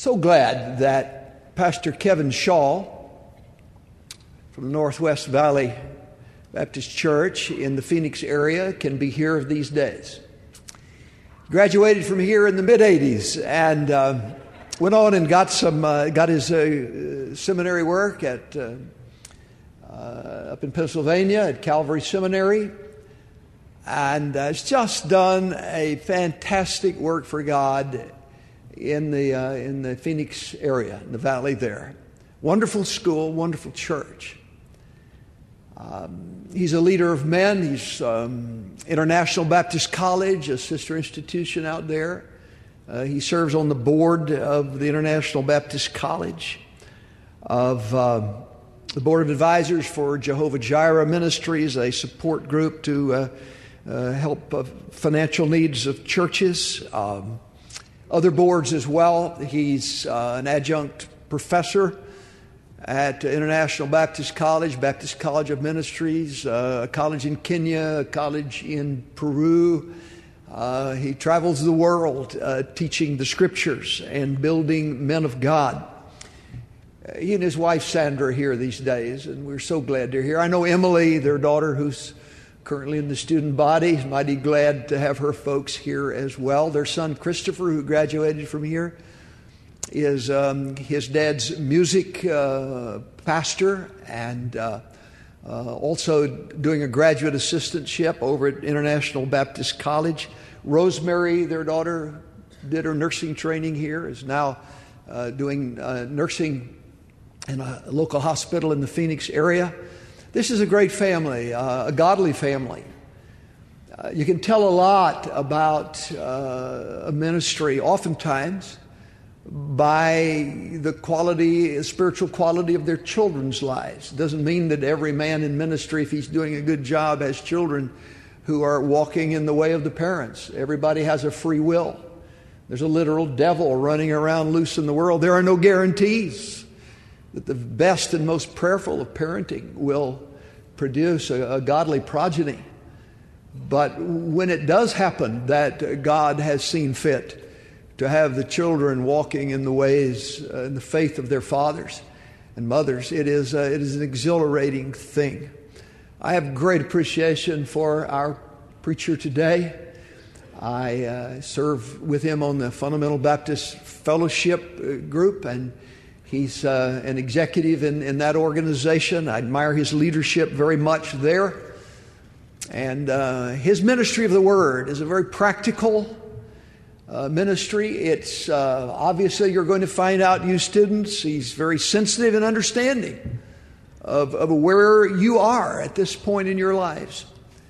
So glad that Pastor Kevin Shaw from the Northwest Valley Baptist Church in the Phoenix area can be here these days. Graduated from here in the mid-'80s and went on and got his seminary work at up in Pennsylvania at Calvary Seminary, and has just done a fantastic work for God in the Phoenix area, in the valley there. Wonderful school, wonderful church. He's a leader of men. He's International Baptist College, a sister institution out there. He serves on the board of the International Baptist College, of the Board of Advisors for Jehovah Jireh Ministries, a support group to help financial needs of churches. Other boards as well. He's an adjunct professor at International Baptist College of Ministries, a college in Kenya, a college in Peru. He travels the world teaching the Scriptures and building men of God. He and his wife Sandra are here these days, and we're so glad they're here. I know Emily, their daughter, who's currently in the student body, is mighty glad to have her folks here as well. Their son Christopher, who graduated from here, is his dad's music pastor and also doing a graduate assistantship over at International Baptist College. Rosemary, their daughter, did her nursing training here, is now doing nursing in a local hospital in the Phoenix area. This is a great family, a godly family. You can tell a lot about a ministry oftentimes by the spiritual quality of their children's lives. It doesn't mean that every man in ministry, if he's doing a good job, has children who are walking in the way of the parents. Everybody has a free will. There's a literal devil running around loose in the world. There are no guarantees that the best and most prayerful of parenting will produce a godly progeny. But when it does happen that God has seen fit to have the children walking in the ways, in the faith of their fathers and mothers, it is an exhilarating thing. I have great appreciation for our preacher today. I serve with him on the Fundamental Baptist Fellowship group, and he's an executive in that organization. I admire his leadership very much there. And his ministry of the Word is a very practical ministry. It's obviously, you're going to find out, you students, he's very sensitive and understanding of where you are at this point in your lives.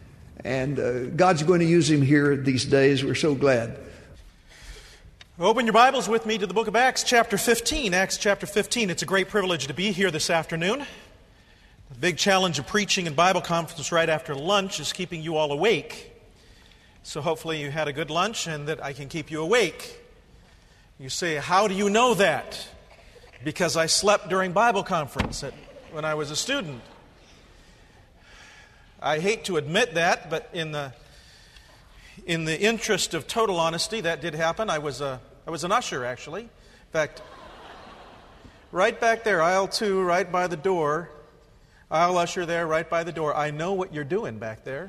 And God's going to use him here these days. We're so glad. Open your Bibles with me to the book of Acts chapter 15. Acts chapter 15. It's a great privilege to be here this afternoon. The big challenge of preaching and Bible conference right after lunch is keeping you all awake. So hopefully you had a good lunch and that I can keep you awake. You say, how do you know that? Because I slept during Bible conference when I was a student. I hate to admit that, but in the interest of total honesty, that did happen. I was an usher, actually. In fact, right back there, aisle 2, right by the door. Aisle usher there, right by the door. I know what you're doing back there.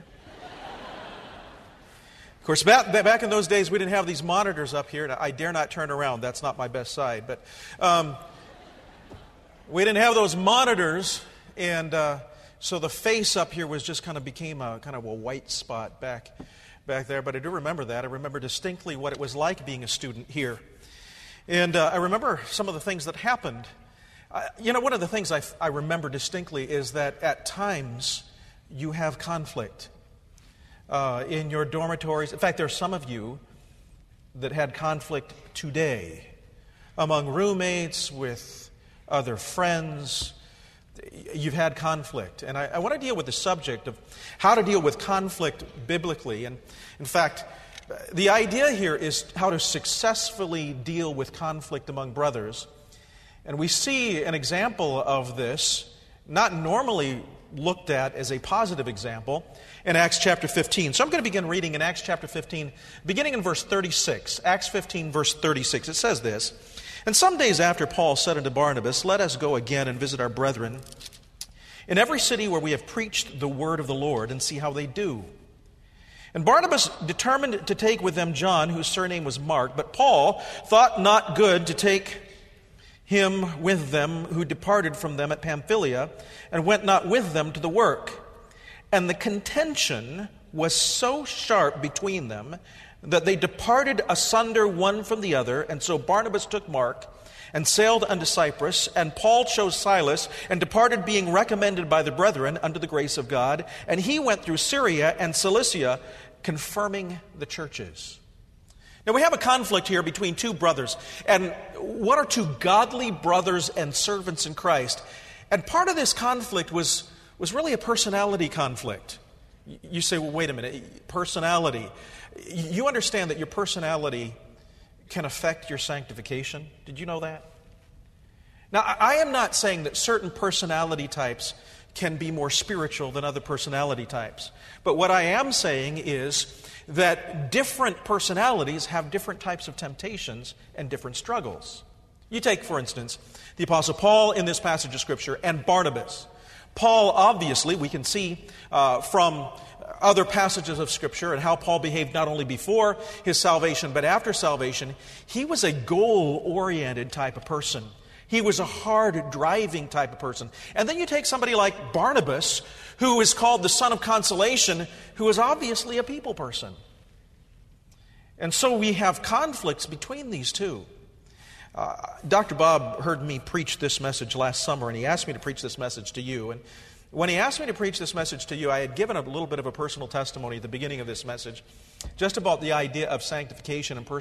Of course, back in those days, we didn't have these monitors up here. I dare not turn around. That's not my best side. But we didn't have those monitors, and so the face up here became a kind of a white spot back there. But I do remember that. I remember distinctly what it was like being a student here. And I remember some of the things that happened. One of the things I remember distinctly is that at times you have conflict in your dormitories. In fact, there are some of you that had conflict today among roommates, with other friends. You've had conflict. And I want to deal with the subject of how to deal with conflict biblically. And in fact, the idea here is how to successfully deal with conflict among brothers. And we see an example of this, not normally looked at as a positive example, in Acts chapter 15. So I'm going to begin reading in Acts chapter 15, beginning in verse 36. Acts 15, verse 36. It says this: And some days after, Paul said unto Barnabas, Let us go again and visit our brethren in every city where we have preached the word of the Lord, and see how they do. And Barnabas determined to take with them John, whose surname was Mark, but Paul thought not good to take him with them, who departed from them at Pamphylia, and went not with them to the work. And the contention was so sharp between them that they departed asunder one from the other. And so Barnabas took Mark and sailed unto Cyprus, and Paul chose Silas, and departed, being recommended by the brethren unto the grace of God. And he went through Syria and Cilicia, confirming the churches. Now we have a conflict here between two brothers. And what are two godly brothers and servants in Christ? And part of this conflict was really a personality conflict. You say, well, wait a minute, personality. You understand that your personality can affect your sanctification. Did you know that? Now, I am not saying that certain personality types can be more spiritual than other personality types. But what I am saying is that different personalities have different types of temptations and different struggles. You take, for instance, the Apostle Paul in this passage of Scripture and Barnabas. Paul, obviously, we can see from other passages of Scripture and how Paul behaved not only before his salvation but after salvation. He was a goal-oriented type of person. He was a hard-driving type of person. And then you take somebody like Barnabas, who is called the son of consolation, who is obviously a people person. And so we have conflicts between these two. Dr. Bob heard me preach this message last summer, and he asked me to preach this message to you. And when he asked me to preach this message to you, I had given a little bit of a personal testimony at the beginning of this message, just about the idea of sanctification and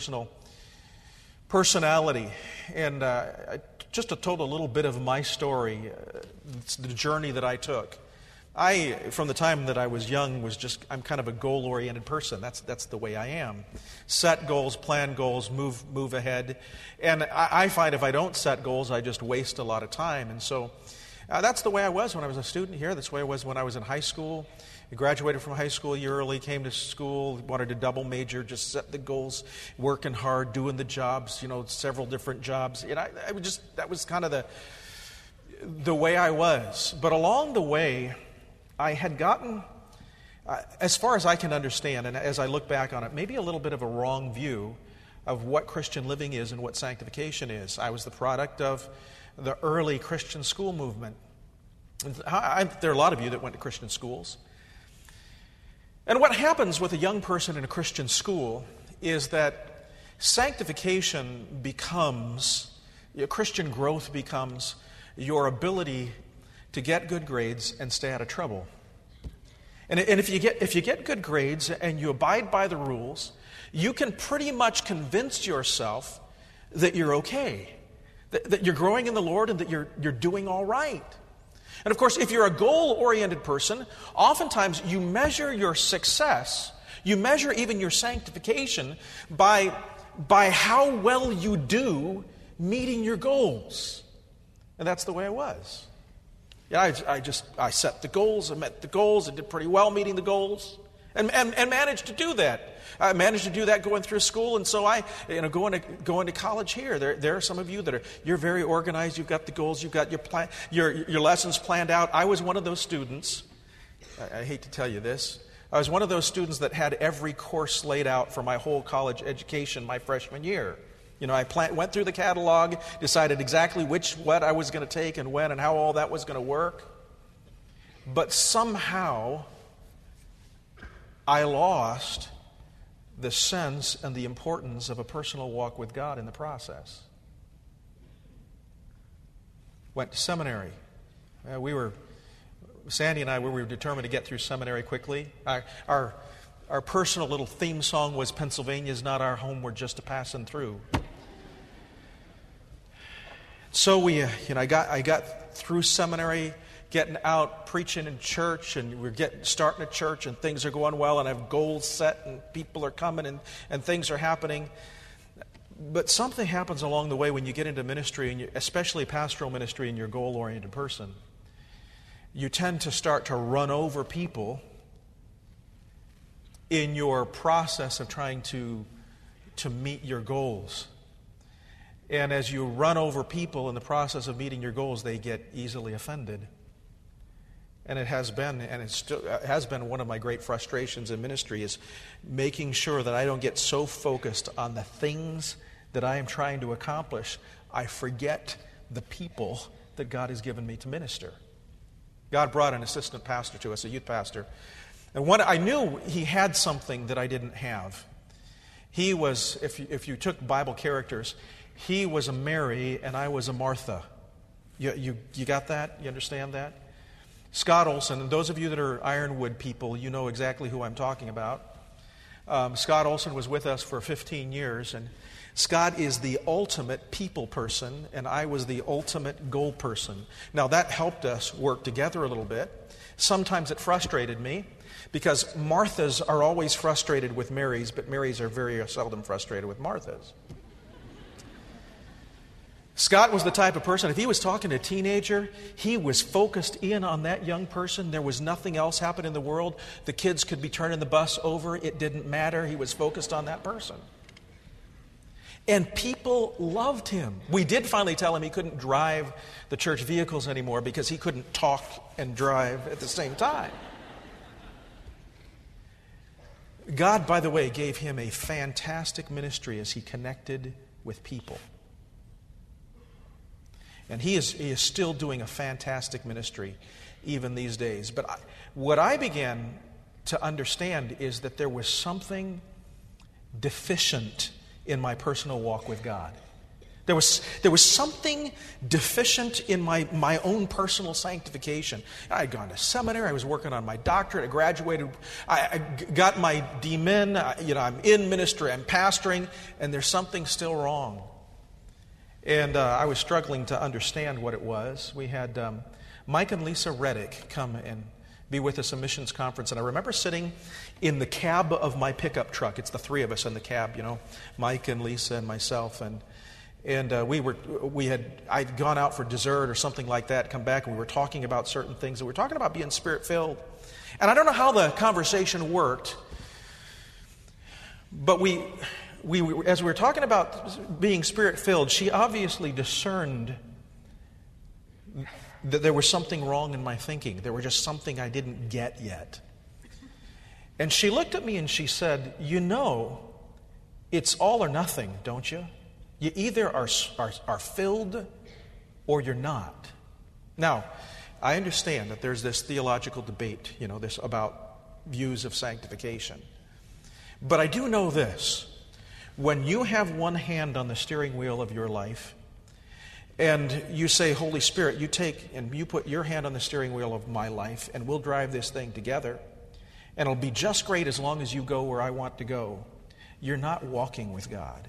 personality. And I just told a little bit of my story, the journey that I took. From the time that I was young, I'm kind of a goal-oriented person. That's the way I am. Set goals, plan goals, move ahead. And I find if I don't set goals, I just waste a lot of time. And so that's the way I was when I was a student here. That's the way I was when I was in high school. I graduated from high school a year early, came to school, wanted to double major, just set the goals, working hard, doing the jobs, several different jobs. And that was kind of the way I was. But along the way, I had gotten, as far as I can understand, and as I look back on it, maybe a little bit of a wrong view of what Christian living is and what sanctification is. I was the product of the early Christian school movement. There are a lot of you that went to Christian schools. And what happens with a young person in a Christian school is that sanctification becomes, Christian growth becomes your ability to get good grades and stay out of trouble. And if you get good grades and you abide by the rules, you can pretty much convince yourself that you're okay, that you're growing in the Lord and that you're doing all right. And of course, if you're a goal-oriented person, oftentimes you measure your success, you measure even your sanctification by how well you do meeting your goals. And that's the way I was. I set the goals, I met the goals, I did pretty well meeting the goals, and managed to do that. I managed to do that going through school, and so going to college here. There are some of you you're very organized. You've got the goals. You've got your lessons planned out. I was one of those students. I hate to tell you this. I was one of those students that had every course laid out for my whole college education my freshman year. I went through the catalog, decided exactly what I was going to take and when and how all that was going to work. But somehow, I lost the sense and the importance of a personal walk with God in the process. Went to seminary. Sandy and I, we were determined to get through seminary quickly. Our personal little theme song was "Pennsylvania's not our home, we're just a passing through." So I got through seminary, getting out, preaching in church, and we're starting a church, and things are going well, and I have goals set, and people are coming, and things are happening. But something happens along the way when you get into ministry, and especially pastoral ministry, and you're a goal-oriented person. You tend to start to run over people in your process of trying to meet your goals. And as you run over people in the process of meeting your goals, they get easily offended. And it has been, and it still has been one of my great frustrations in ministry, is making sure that I don't get so focused on the things that I am trying to accomplish, I forget the people that God has given me to minister. God brought an assistant pastor to us, a youth pastor. And I knew he had something that I didn't have. He was, if you took Bible characters, he was a Mary and I was a Martha. You got that? You understand that? Scott Olson, and those of you that are Ironwood people, you know exactly who I'm talking about. Scott Olson was with us for 15 years, and Scott is the ultimate people person, and I was the ultimate goal person. Now, that helped us work together a little bit. Sometimes it frustrated me, because Marthas are always frustrated with Marys, but Marys are very seldom frustrated with Marthas. Scott was the type of person, if he was talking to a teenager, he was focused in on that young person. There was nothing else happening in the world. The kids could be turning the bus over. It didn't matter. He was focused on that person. And people loved him. We did finally tell him he couldn't drive the church vehicles anymore because he couldn't talk and drive at the same time. God, by the way, gave him a fantastic ministry as he connected with people. And he is still doing a fantastic ministry even these days. But what I began to understand is that there was something deficient in my personal walk with God. There was something deficient in my own personal sanctification. I had gone to seminary. I was working on my doctorate. I graduated. I got my DMin. I'm in ministry. I'm pastoring. And there's something still wrong. And I was struggling to understand what it was. We had Mike and Lisa Reddick come and be with us at a missions conference. And I remember sitting in the cab of my pickup truck. It's the three of us in the cab, Mike and Lisa and myself. And I'd gone out for dessert or something like that, come back, and we were talking about certain things. And we were talking about being Spirit-filled. And I don't know how the conversation worked, but as we were talking about being Spirit-filled, she obviously discerned that there was something wrong in my thinking. There was just something I didn't get yet. And she looked at me and she said, it's all or nothing, don't you? You either are filled or you're not. Now, I understand that there's this theological debate, this about views of sanctification. But I do know this. When you have one hand on the steering wheel of your life, and you say, Holy Spirit, you take and you put your hand on the steering wheel of my life, and we'll drive this thing together, and it'll be just great as long as you go where I want to go, you're not walking with God.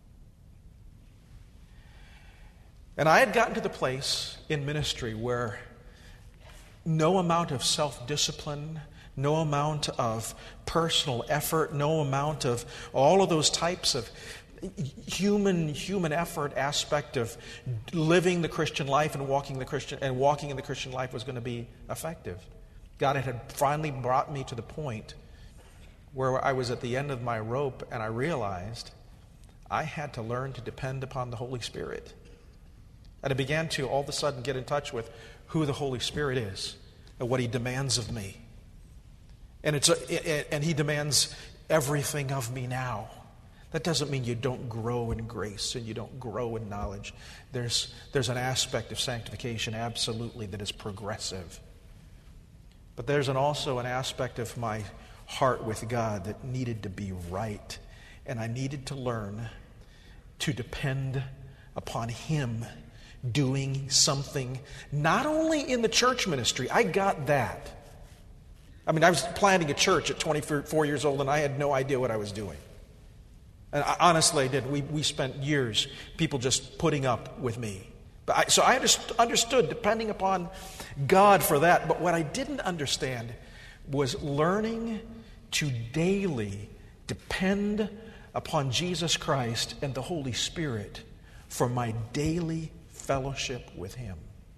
And I had gotten to the place in ministry where no amount of self-discipline, no amount of personal effort, no amount of all of those types of human effort aspect of living the Christian life and walking in the Christian life was going to be effective. God had finally brought me to the point where I was at the end of my rope, and I realized I had to learn to depend upon the Holy Spirit. And I began to all of a sudden get in touch with who the Holy Spirit is and what He demands of me. And He demands everything of me now. That doesn't mean you don't grow in grace and you don't grow in knowledge. There's an aspect of sanctification, absolutely, that is progressive. But there's also an aspect of my heart with God that needed to be right. And I needed to learn to depend upon Him doing something, not only in the church ministry. I got that. I was planting a church at 24 years old, and I had no idea what I was doing. And honestly, I did. We spent years, people just putting up with me. So I understood depending upon God for that. But what I didn't understand was learning to daily depend upon Jesus Christ and the Holy Spirit for my daily fellowship with Him.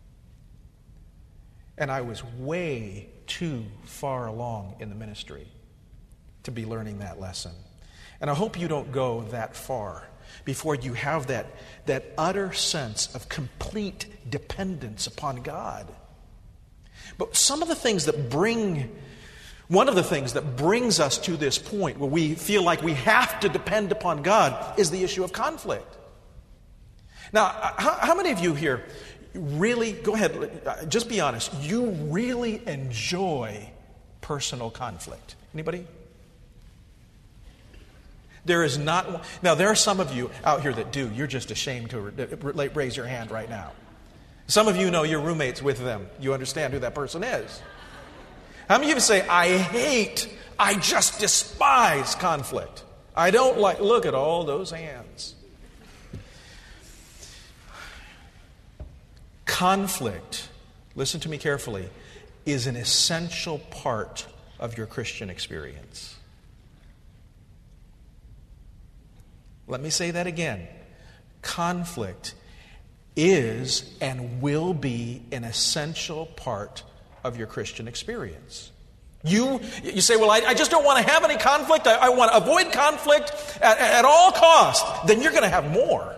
And I was way too far along in the ministry to be learning that lesson. And I hope you don't go that far. before you have that utter sense of complete dependence upon God. But one of the things that brings us to this point where we feel like we have to depend upon God is the issue of conflict. Now, how many of you here really, go ahead, just be honest, you really enjoy personal conflict? Anybody? There is not one. Now, there are some of you out here that do. You're just ashamed to raise your hand right now. Some of you know your roommates with them. You understand who that person is. How many of you say, I just despise conflict. I don't like, look at all those hands. Conflict, listen to me carefully, is an essential part of your Christian experience. Let me say that again. Conflict is and will be an essential part of your Christian experience. You say, well, I just don't want to have any conflict. I want to avoid conflict at all costs. Then you're going to have more.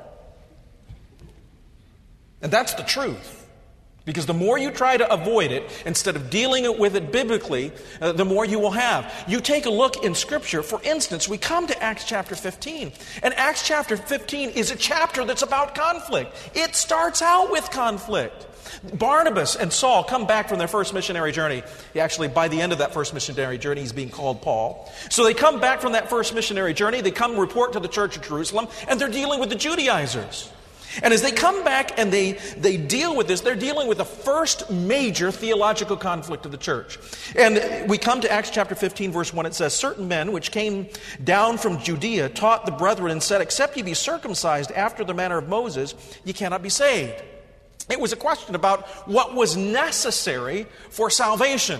And that's the truth. Because the more you try to avoid it, instead of dealing with it biblically, the more you will have. You take a look in Scripture. For instance, we come to Acts chapter 15. And Acts chapter 15 is a chapter that's about conflict. It starts out with conflict. Barnabas and Saul come back from their first missionary journey. Actually, by the end of that first missionary journey, he's being called Paul. So they come back from that first missionary journey. They come report to the church of Jerusalem, and they're dealing with the Judaizers. And as they come back and they deal with this, they're dealing with the first major theological conflict of the church. And we come to Acts chapter 15, verse 1. It says, certain men which came down from Judea taught the brethren and said, except ye be circumcised after the manner of Moses, ye cannot be saved. It was a question about what was necessary for salvation.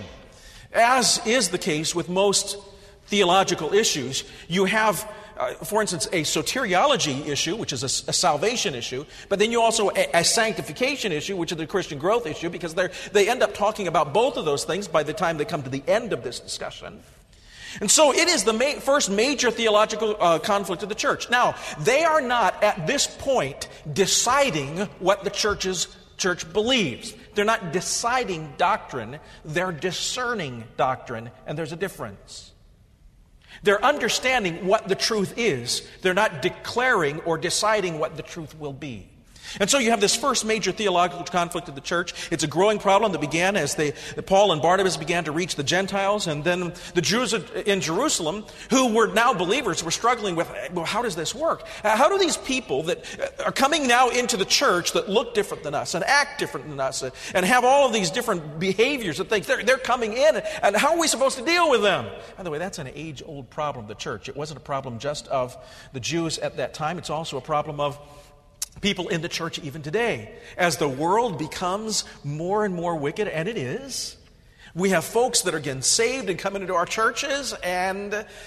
As is the case with most theological issues, you have for instance, a soteriology issue, which is a salvation issue, but then you also a sanctification issue, which is a Christian growth issue, because they end up talking about both of those things by the time they come to the end of this discussion. And so it is the first major theological conflict of the church. Now, they are not at this point deciding what the church believes. They're not deciding doctrine, they're discerning doctrine, and there's a difference. They're understanding what the truth is. They're not declaring or deciding what the truth will be. And so you have this first major theological conflict of the church. It's a growing problem that began as Paul and Barnabas began to reach the Gentiles, and then the Jews in Jerusalem, who were now believers, were struggling with, well, how does this work? How do these people that are coming now into the church that look different than us and act different than us and have all of these different behaviors that they're coming in, and how are we supposed to deal with them? By the way, that's an age-old problem of the church. It wasn't a problem just of the Jews at that time. It's also a problem of people in the church even today. As the world becomes more and more wicked, and it is, we have folks that are getting saved and coming into our churches, and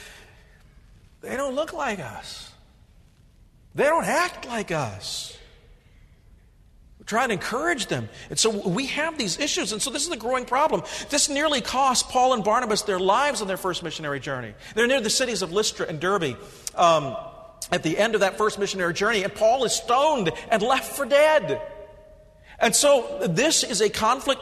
they don't look like us. They don't act like us. We're trying to encourage them. And so we have these issues, and so this is a growing problem. This nearly cost Paul and Barnabas their lives on their first missionary journey. They're near the cities of Lystra and Derbe at the end of that first missionary journey, and Paul is stoned and left for dead. And so this is a conflict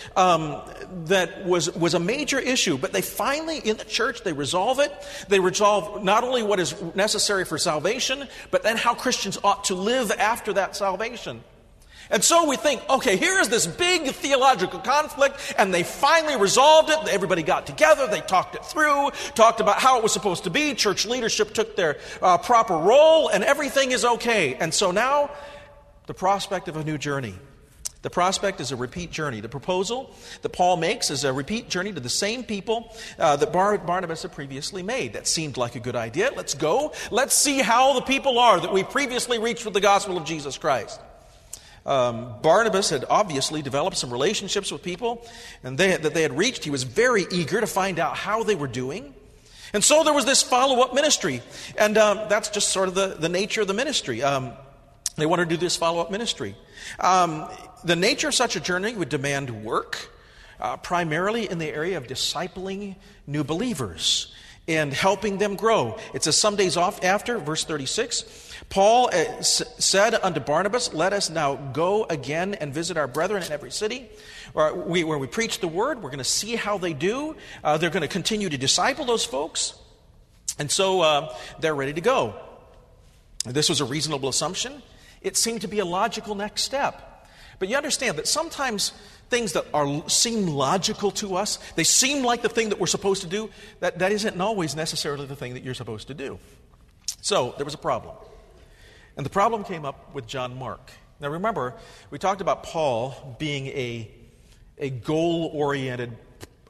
that was a major issue, but they finally, in the church, they resolve it. They resolve not only what is necessary for salvation, but then how Christians ought to live after that salvation. And so we think, okay, here is this big theological conflict, and they finally resolved it. Everybody got together, they talked it through, talked about how it was supposed to be. Church leadership took their proper role, and everything is okay. And so now, the prospect of a new journey. The prospect is a repeat journey. The proposal that Paul makes is a repeat journey to the same people that Barnabas had previously made. That seemed like a good idea. Let's go. Let's see how the people are that we previously reached with the gospel of Jesus Christ. Barnabas had obviously developed some relationships with people and that they had reached. He was very eager to find out how they were doing. And so there was this follow-up ministry. And that's just sort of the nature of the ministry. They wanted to do this follow-up ministry. The nature of such a journey would demand work, primarily in the area of discipling new believers. and helping them grow. It says, some days off after, verse 36, Paul said unto Barnabas, let us now go again and visit our brethren in every city where we preach the word. We're going to see how they do. They're going to continue to disciple those folks. And so they're ready to go. This was a reasonable assumption. It seemed to be a logical next step. But you understand that sometimes things that seem logical to us, they seem like the thing that we're supposed to do, that isn't always necessarily the thing that you're supposed to do. So there was a problem. And the problem came up with John Mark. Now remember, we talked about Paul being a goal-oriented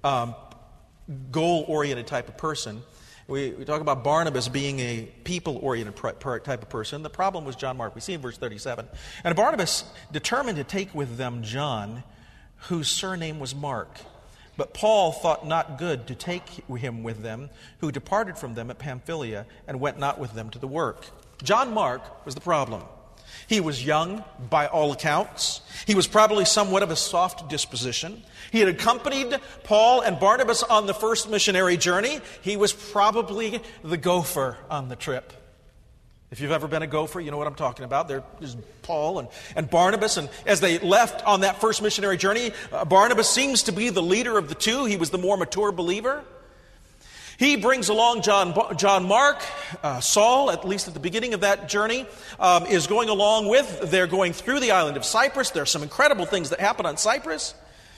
type of person. We talk about Barnabas being a people-oriented type of person. The problem was John Mark. We see in verse 37. And Barnabas determined to take with them John, whose surname was Mark. But Paul thought not good to take him with them, who departed from them at Pamphylia, and went not with them to the work. John Mark was the problem. He was young, by all accounts. He was probably somewhat of a soft disposition. He had accompanied Paul and Barnabas on the first missionary journey. He was probably the gopher on the trip. If you've ever been a gopher, you know what I'm talking about. There's Paul and Barnabas, and as they left on that first missionary journey, Barnabas seems to be the leader of the two. He was the more mature believer. He brings along John Mark. Saul, at least at the beginning of that journey, is going along with. They're going through the island of Cyprus. There are some incredible things that happen on Cyprus.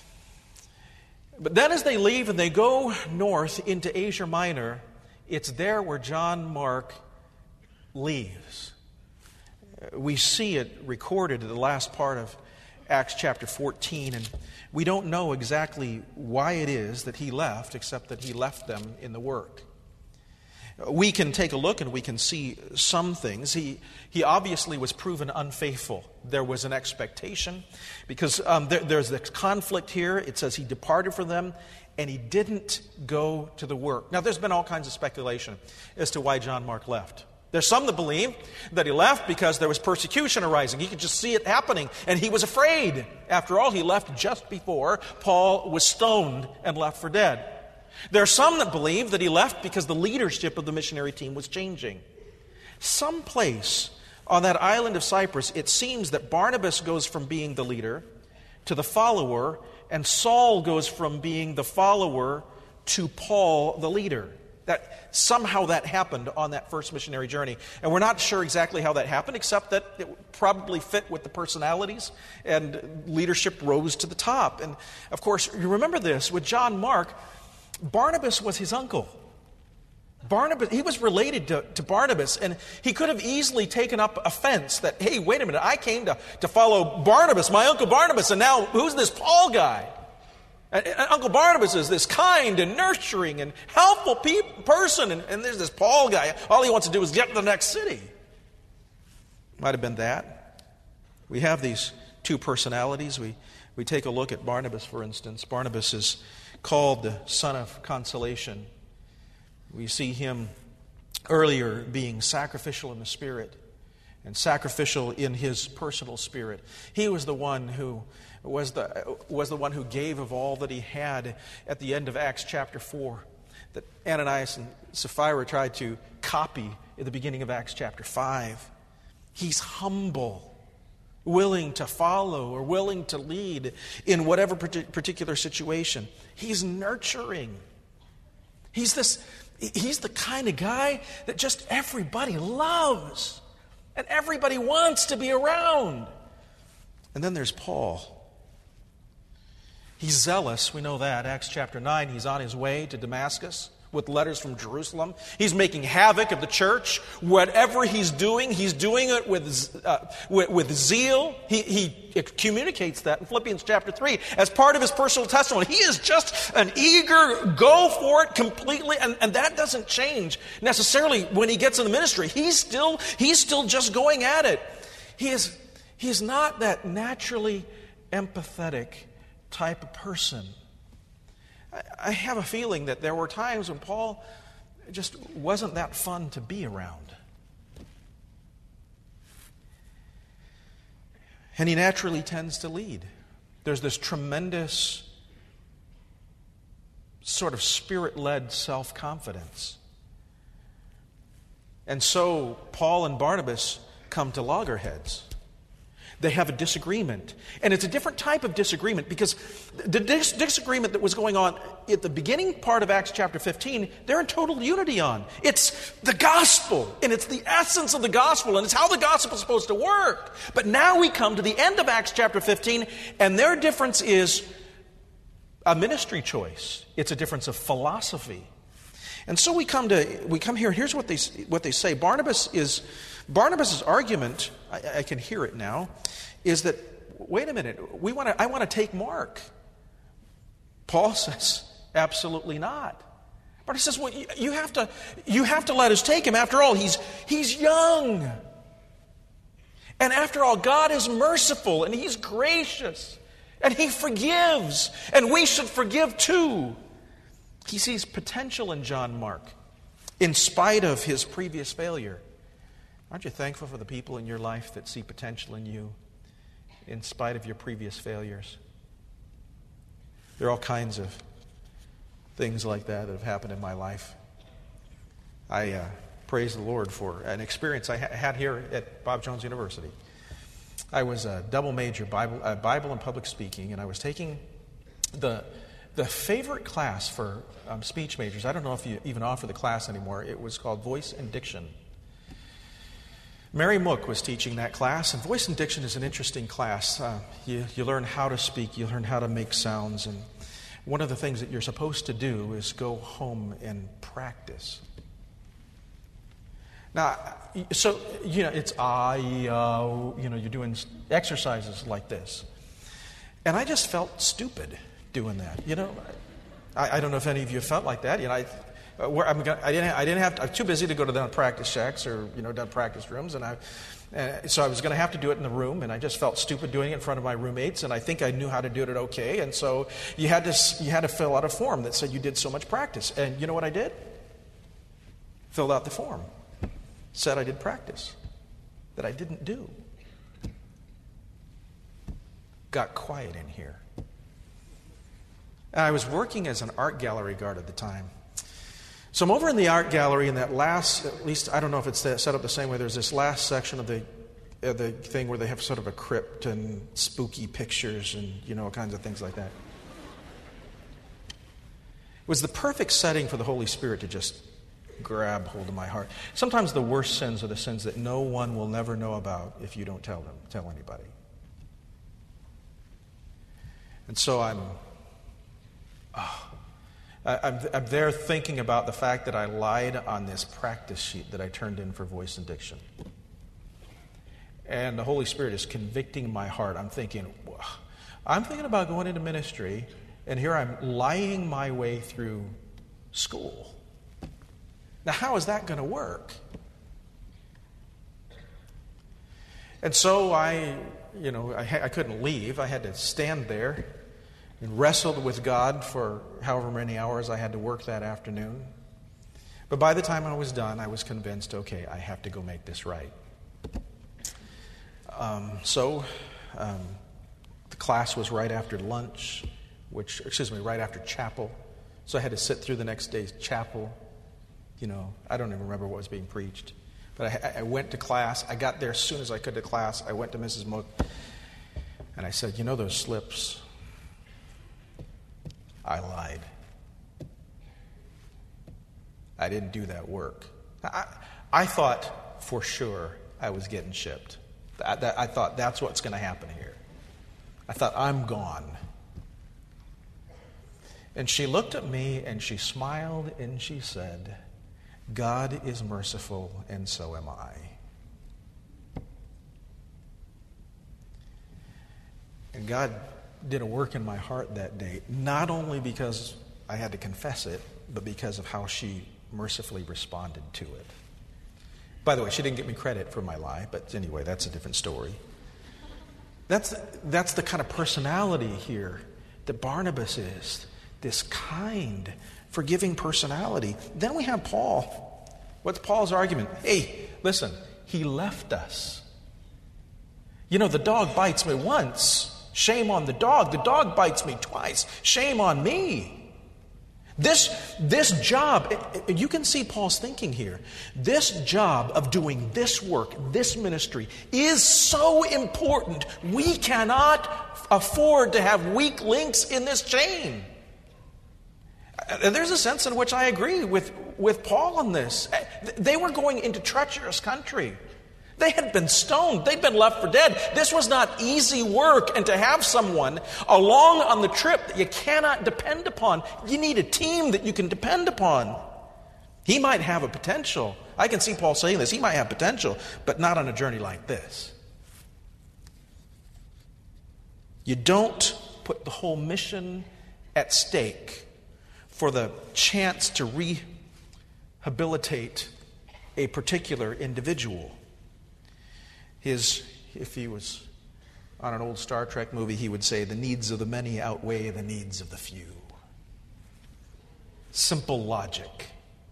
But then as they leave and they go north into Asia Minor, it's there where John Mark leaves. We see it recorded in the last part of Acts chapter 14, and we don't know exactly why it is that he left, except that he left them in the work. We can take a look and we can see some things. He obviously was proven unfaithful. There was an expectation, because there's this conflict here. It says he departed from them and he didn't go to the work. Now, there's been all kinds of speculation as to why John Mark left. There's some that believe that he left because there was persecution arising. He could just see it happening, and he was afraid. After all, he left just before Paul was stoned and left for dead. There are some that believe that he left because the leadership of the missionary team was changing. Someplace on that island of Cyprus, it seems that Barnabas goes from being the leader to the follower, and Saul goes from being the follower to Paul, the leader. That somehow that happened on that first missionary journey. And we're not sure exactly how that happened, except that it probably fit with the personalities, and leadership rose to the top. And of course, you remember this, with John Mark, Barnabas was his uncle. Barnabas, he was related to Barnabas, and he could have easily taken up offense that, hey, wait a minute, I came to follow Barnabas, my uncle Barnabas, and now who's this Paul guy? And Uncle Barnabas is this kind and nurturing and helpful person, and there's this Paul guy. All he wants to do is get to the next city. Might have been that. We have these two personalities. We take a look at Barnabas, for instance. Barnabas is called the son of consolation. We see him earlier being sacrificial in the spirit and sacrificial in his personal spirit. He was the one who was the one who gave of all that he had at the end of Acts chapter 4, that Ananias and Sapphira tried to copy at the beginning of Acts chapter 5. He's humble, willing to follow or willing to lead in whatever particular situation. He's nurturing. He's the kind of guy that just everybody loves and everybody wants to be around. And then there's Paul. He's zealous, we know that. Acts chapter 9, he's on his way to Damascus with letters from Jerusalem. He's making havoc of the church. Whatever he's doing it with zeal. He communicates that in Philippians chapter 3 as part of his personal testimony. He is just an eager, go for it completely, and that doesn't change necessarily when he gets in the ministry. He's still just going at it. He is not that naturally empathetic type of person. I have a feeling that there were times when Paul just wasn't that fun to be around. And he naturally tends to lead. There's this tremendous sort of spirit-led self-confidence And so Paul and Barnabas come to loggerheads. They have a disagreement. And it's a different type of disagreement because the disagreement that was going on at the beginning part of Acts chapter 15, they're in total unity on. It's the gospel, and it's the essence of the gospel, and it's how the gospel is supposed to work. But now we come to the end of Acts chapter 15, and their difference is a ministry choice. It's a difference of philosophy. And so we come here, and here's what they say. Barnabas's argument, I can hear it now, is that, wait a minute, I want to take Mark. Paul says, absolutely not. Barnabas says, well, you have to let us take him. After all, he's young. And after all, God is merciful and He's gracious and He forgives, and we should forgive too. He sees potential in John Mark in spite of his previous failure. Aren't you thankful for the people in your life that see potential in you in spite of your previous failures? There are all kinds of things like that have happened in my life. I praise the Lord for an experience I had here at Bob Jones University. I was a double major, Bible and public speaking, and I was taking the favorite class for speech majors. I don't know if you even offer the class anymore. It was called Voice and Diction. Mary Mook was teaching that class, and Voice and Diction is an interesting class. You learn how to speak, you learn how to make sounds, and one of the things that you're supposed to do is go home and practice. Now, so, it's you're doing exercises like this. And I just felt stupid doing that. I don't know if any of you felt like that. I'm too busy to go to the practice shacks or down practice rooms, and so I was going to have to do it in the room, and I just felt stupid doing it in front of my roommates, and I think I knew how to do it okay, and so you had to fill out a form that said you did so much practice, and you know what I did? Filled out the form, said I did practice that I didn't do. Got quiet in here. I was working as an art gallery guard at the time. So I'm over in the art gallery in that last, at least I don't know if it's set up the same way, there's this last section of the thing where they have sort of a crypt and spooky pictures and, all kinds of things like that. It was the perfect setting for the Holy Spirit to just grab hold of my heart. Sometimes the worst sins are the sins that no one will never know about if you don't tell anybody. And so I'm there thinking about the fact that I lied on this practice sheet that I turned in for Voice and Diction. And the Holy Spirit is convicting my heart. I'm thinking about going into ministry, and here I'm lying my way through school. Now, how is that going to work? And so I couldn't leave. I had to stand there and wrestled with God for however many hours I had to work that afternoon. But by the time I was done, I was convinced, okay, I have to go make this right. So the class was right after lunch, right after chapel. So I had to sit through the next day's chapel. I don't even remember what was being preached. But I went to class. I got there as soon as I could to class. I went to Mrs. Mook, and I said, those slips? I lied. I didn't do that work. I thought for sure I was getting shipped. I thought that's what's going to happen here. I thought I'm gone. And she looked at me and she smiled and she said, God is merciful and so am I. And God did a work in my heart that day, not only because I had to confess it, but because of how she mercifully responded to it. By the way, she didn't get me credit for my lie, but anyway, that's a different story. That's the kind of personality here that Barnabas is, this kind, forgiving personality. Then we have Paul. What's Paul's argument? Hey, listen, he left us. The dog bites me once. Shame on the dog. The dog bites me twice. Shame on me. This job, you can see Paul's thinking here. This job of doing this work, this ministry, is so important. We cannot afford to have weak links in this chain. There's a sense in which I agree with Paul on this. They were going into treacherous country. They had been stoned. They'd been left for dead. This was not easy work. And to have someone along on the trip that you cannot depend upon, you need a team that you can depend upon. He might have a potential. I can see Paul saying this. He might have potential, but not on a journey like this. You don't put the whole mission at stake for the chance to rehabilitate a particular individual. If he was on an old Star Trek movie, he would say, the needs of the many outweigh the needs of the few. Simple logic.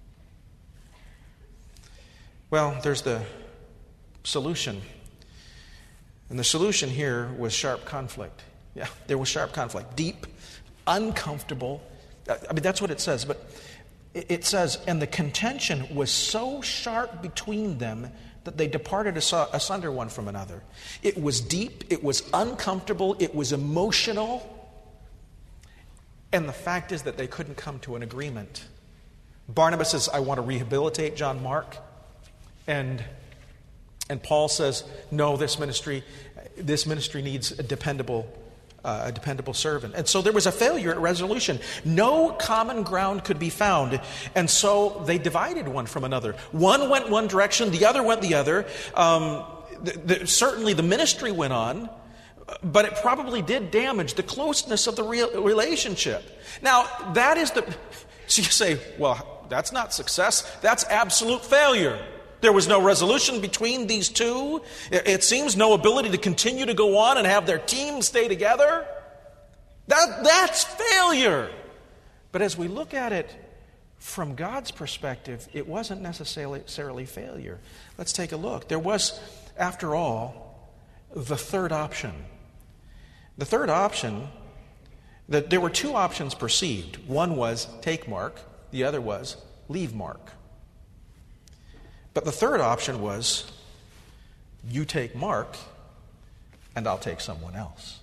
Well, there's the solution. And the solution here was sharp conflict. Yeah, there was sharp conflict. Deep, uncomfortable. I mean, that's what it says. But it says, and the contention was so sharp between them that they departed asunder one from another. It was deep, it was uncomfortable, it was emotional. And the fact is that they couldn't come to an agreement. Barnabas says, I want to rehabilitate John Mark. And Paul says, no, this ministry needs a dependable servant. And so there was a failure at resolution. No common ground could be found. And so they divided one from another. One went one direction, the other went the other. Certainly the ministry went on, but it probably did damage the closeness of the relationship. Now, that is so you say, well, that's not success. That's absolute failure. There was no resolution between these two. It seems no ability to continue to go on and have their team stay together. That's failure. But as we look at it from God's perspective, it wasn't necessarily failure. Let's take a look. There was, after all, the third option. The third option, that there were two options perceived. One was take Mark. The other was leave Mark. But the third option was, you take Mark, and I'll take someone else.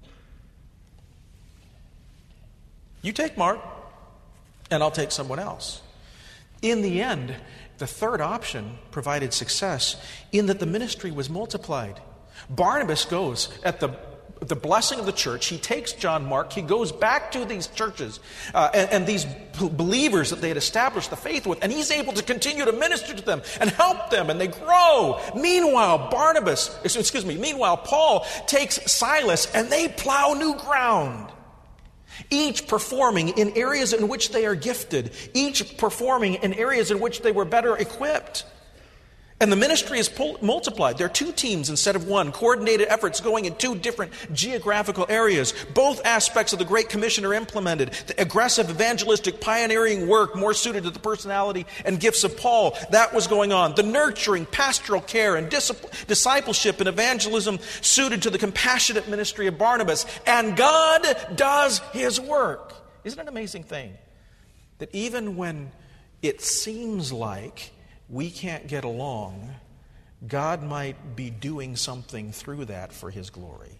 You take Mark, and I'll take someone else. In the end, the third option provided success in that the ministry was multiplied. Barnabas goes at the blessing of the church. He takes John Mark. He goes back to these churches and these believers that they had established the faith with, and he's able to continue to minister to them and help them, and they grow. Meanwhile, Paul takes Silas, and they plow new ground. Each performing in areas in which they are gifted. Each performing in areas in which they were better equipped. And the ministry is multiplied. There are two teams instead of one, coordinated efforts going in two different geographical areas. Both aspects of the Great Commission are implemented. The aggressive evangelistic pioneering work more suited to the personality and gifts of Paul, that was going on. The nurturing pastoral care and discipleship and evangelism suited to the compassionate ministry of Barnabas. And God does His work. Isn't it an amazing thing that even when it seems like we can't get along, God might be doing something through that for His glory.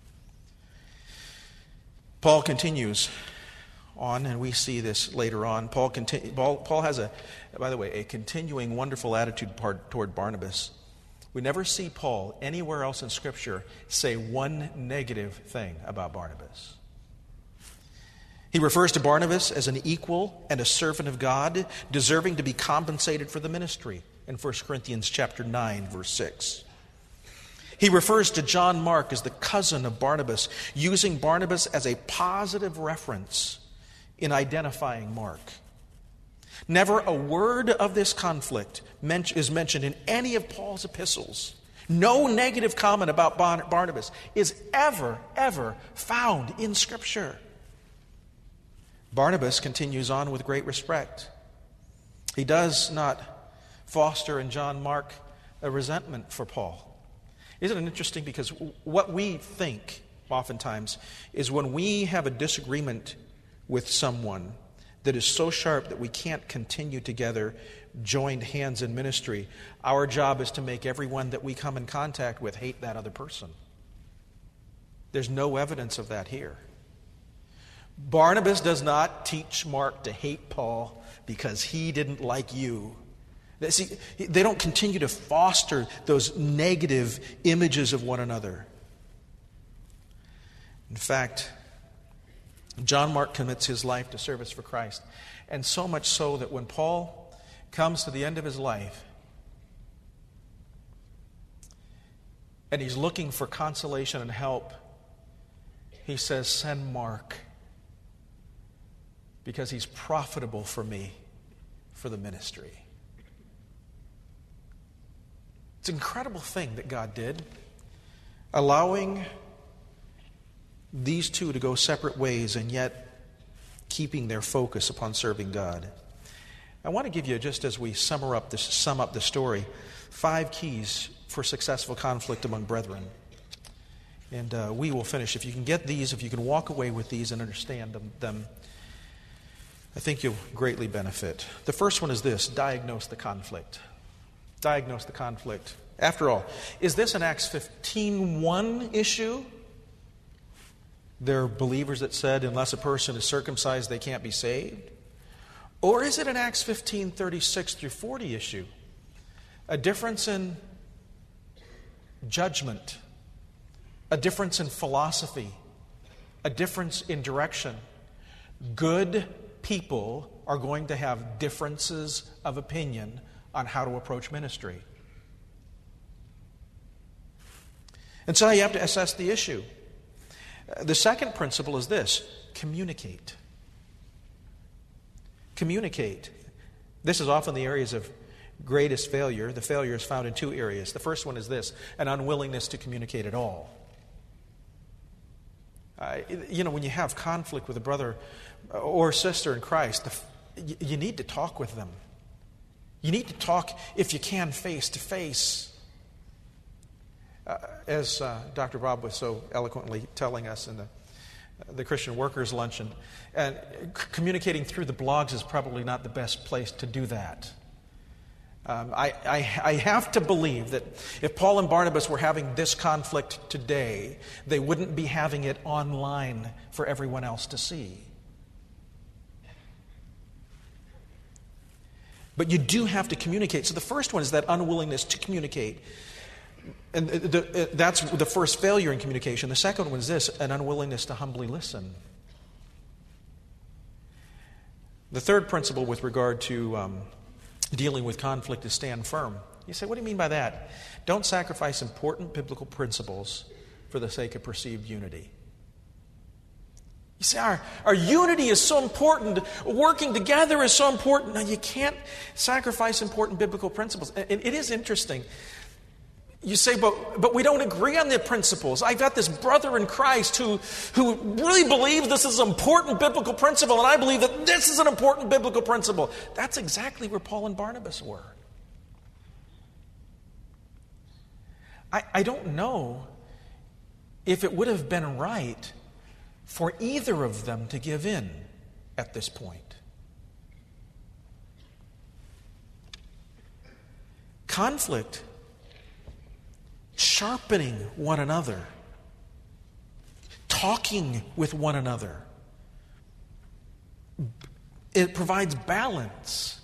Paul continues on, and we see this later on. Paul has by the way, a continuing wonderful attitude toward Barnabas. We never see Paul anywhere else in Scripture say one negative thing about Barnabas. He refers to Barnabas as an equal and a servant of God, deserving to be compensated for the ministry in 1 Corinthians chapter 9, verse 6. He refers to John Mark as the cousin of Barnabas, using Barnabas as a positive reference in identifying Mark. Never a word of this conflict is mentioned in any of Paul's epistles. No negative comment about Barnabas is ever found in Scripture. Barnabas continues on with great respect. He does not foster in John Mark a resentment for Paul. Isn't it interesting? Because what we think oftentimes is when we have a disagreement with someone, that is so sharp that we can't continue together, joined hands in ministry. Our job is to make everyone that we come in contact with hate that other person. There's no evidence of that here. Barnabas does not teach Mark to hate Paul because he didn't like you. See, they don't continue to foster those negative images of one another. In fact, John Mark commits his life to service for Christ. And so much so that when Paul comes to the end of his life and he's looking for consolation and help, he says, "Send Mark, because he's profitable for me for the ministry." It's an incredible thing that God did, allowing these two to go separate ways and yet keeping their focus upon serving God. I want to give you, just as we sum up the story, 5 keys for successful conflict among brethren. And we will finish. If you can get these, if you can walk away with these and understand them, I think you'll greatly benefit. The first one is this: diagnose the conflict. Diagnose the conflict. After all, is this an Acts 15:1 issue? There are believers that said, unless a person is circumcised, they can't be saved? Or is it an Acts 15:36 through 40 issue? A difference in judgment, a difference in philosophy, a difference in direction. Good people are going to have differences of opinion on how to approach ministry. And so you have to assess the issue. The second principle is this: communicate. Communicate. This is often the areas of greatest failure. The failure is found in 2 areas. The first one is this: an unwillingness to communicate at all. When you have conflict with a brother or sister in Christ, you need to talk with them. You need to talk, if you can, face to face. As Dr. Bob was so eloquently telling us in the Christian Workers Luncheon, and communicating through the blogs is probably not the best place to do that. I have to believe that if Paul and Barnabas were having this conflict today, they wouldn't be having it online for everyone else to see. But you do have to communicate. So the first one is that unwillingness to communicate. And that's the first failure in communication. The second one is this: an unwillingness to humbly listen. The third principle with regard to dealing with conflict is stand firm. You say, what do you mean by that? Don't sacrifice important biblical principles for the sake of perceived unity. You say, our unity is so important, working together is so important. Now, you can't sacrifice important biblical principles. And it is interesting. You say, but we don't agree on the principles. I've got this brother in Christ who really believes this is an important biblical principle, and I believe that this is an important biblical principle. That's exactly where Paul and Barnabas were. I don't know if it would have been right for either of them to give in at this point. Conflict, sharpening one another, talking with one another, it provides balance.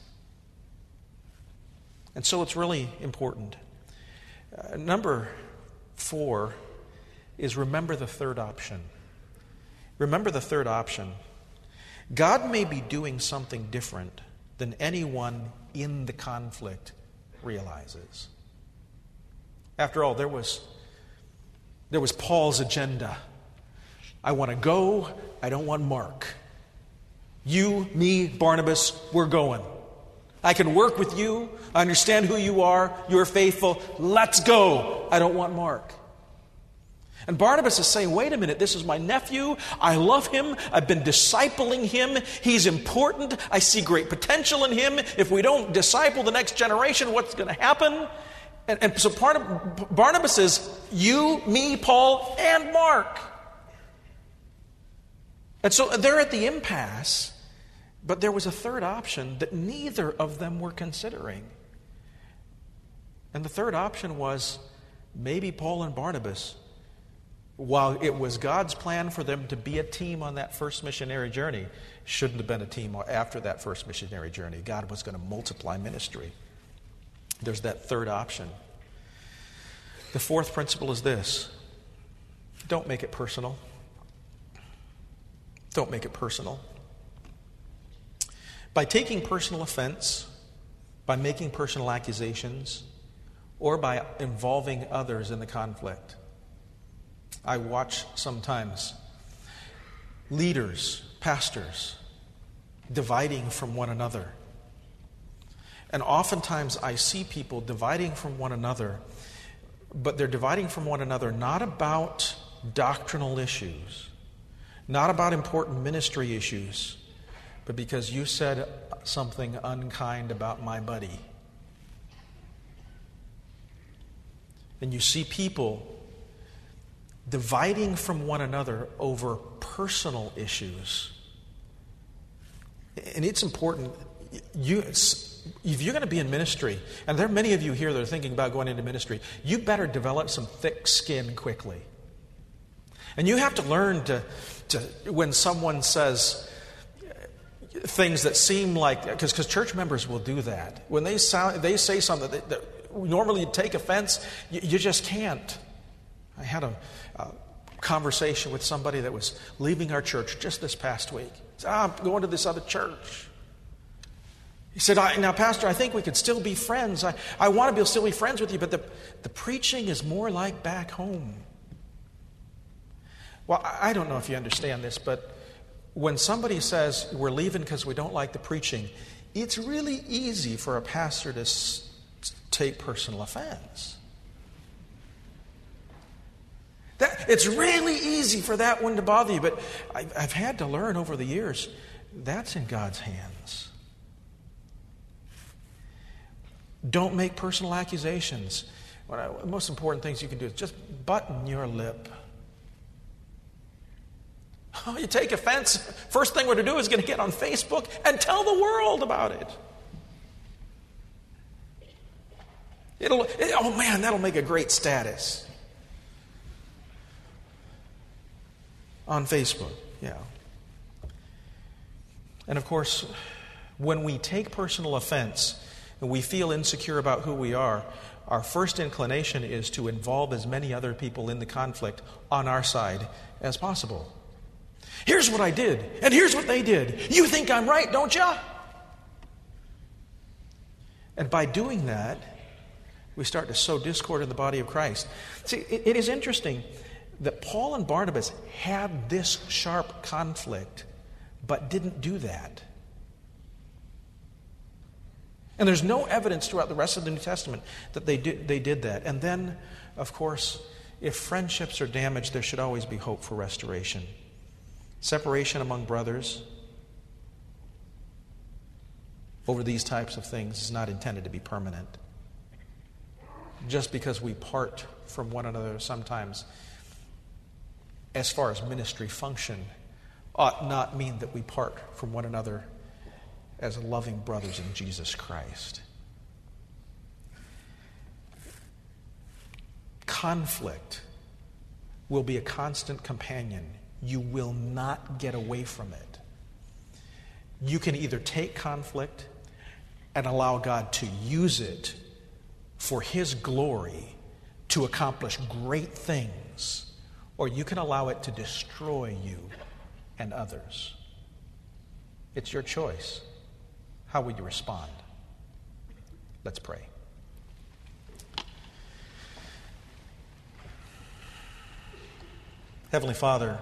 And so it's really important. Number 4 is remember the third option. Remember the third option. God may be doing something different than anyone in the conflict realizes. After all, there was Paul's agenda. I want to go. I don't want Mark. You, me, Barnabas, we're going. I can work with you. I understand who you are. You're faithful. Let's go. I don't want Mark. And Barnabas is saying, wait a minute, this is my nephew. I love him. I've been discipling him. He's important. I see great potential in him. If we don't disciple the next generation, what's going to happen? And so part of Barnabas is you, me, Paul, and Mark. And so they're at the impasse But there was a third option that neither of them were considering. And the third option was maybe Paul and Barnabas, while it was God's plan for them to be a team on that first missionary journey, shouldn't have been a team after that first missionary journey. God was going to multiply ministry. There's that third option. The fourth principle is this: don't make it personal. Don't make it personal. By taking personal offense, by making personal accusations, or by involving others in the conflict. I watch sometimes leaders, pastors, dividing from one another. And oftentimes I see people dividing from one another, but they're dividing from one another not about doctrinal issues, not about important ministry issues, but because you said something unkind about my buddy. And you see people dividing from one another over personal issues. And it's important, if you're going to be in ministry, and there are many of you here that are thinking about going into ministry, you better develop some thick skin quickly. And you have to learn to when someone says things that seem like, because church members will do that. When they say something that normally you take offense, you just can't. I had a conversation with somebody that was leaving our church just this past week. He said, I'm going to this other church. He said, now, Pastor, I think we could still be friends. I want to still be friends with you, but the preaching is more like back home. Well, I don't know if you understand this, but when somebody says we're leaving because we don't like the preaching, it's really easy for a pastor to take personal offense. It's really easy for that one to bother you, but I've had to learn over the years, that's in God's hands. Don't make personal accusations. One of the most important things you can do is just button your lip. Oh, you take offense, first thing we're to do is going to get on Facebook and tell the world about it. Oh man, that'll make a great status. On Facebook, yeah. And of course, when we take personal offense and we feel insecure about who we are, our first inclination is to involve as many other people in the conflict on our side as possible. Here's what I did, and here's what they did. You think I'm right, don't you? And by doing that, we start to sow discord in the body of Christ. See, it is interesting that Paul and Barnabas had this sharp conflict, but didn't do that. And there's no evidence throughout the rest of the New Testament that they did that. And then, of course, if friendships are damaged, there should always be hope for restoration. Separation among brothers over these types of things is not intended to be permanent. Just because we part from one another sometimes, as far as ministry function, ought not mean that we part from one another as loving brothers in Jesus Christ. Conflict will be a constant companion. You will not get away from it. You can either take conflict and allow God to use it for His glory to accomplish great things, or you can allow it to destroy you and others. It's your choice. How will you respond? Let's pray. Heavenly Father,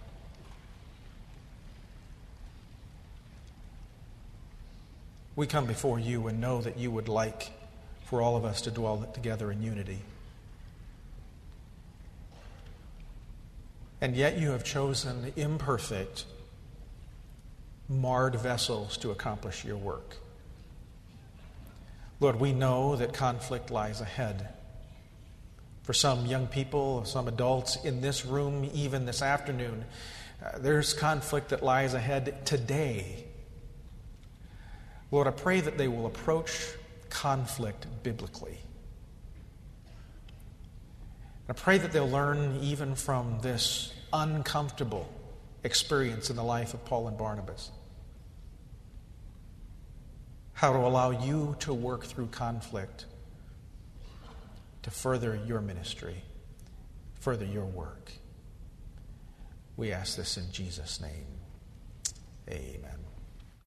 we come before you and know that you would like for all of us to dwell together in unity. And yet you have chosen imperfect, marred vessels to accomplish your work. Lord, we know that conflict lies ahead. For some young people, some adults in this room, even this afternoon, there's conflict that lies ahead today. Lord, I pray that they will approach conflict biblically. I pray that they'll learn even from this uncomfortable experience in the life of Paul and Barnabas how to allow you to work through conflict to further your ministry, further your work. We ask this in Jesus' name. Amen.